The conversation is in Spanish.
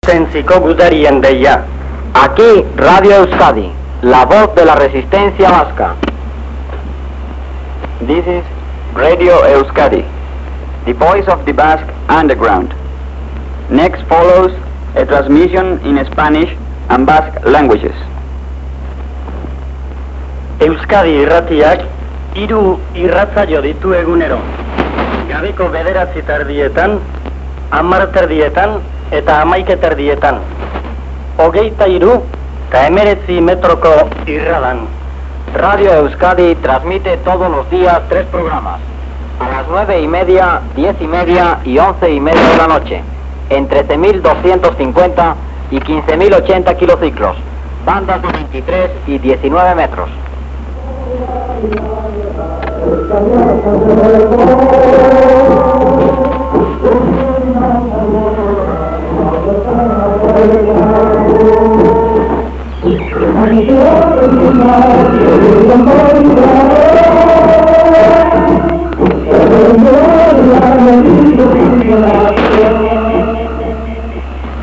Zentziko gudarien deia. Aquí Radio Euskadi, la voz de la resistencia vasca. This is Radio Euskadi, the voice of the Basque underground. Next follows a transmission in Spanish and Basque languages. Euskadi irratiak 3 irratsaio ditu egunero. Gabeko 9:00, 10:00 eta 11:00. 23 eta 19 metroko irradan. Radio Euskadi transmite todos los días 3 programas. A las 9:30, 10:30 y 11:30 de la noche. En 13.250 y 15.080 kilociclos. Bandas de 23 y 19 metros.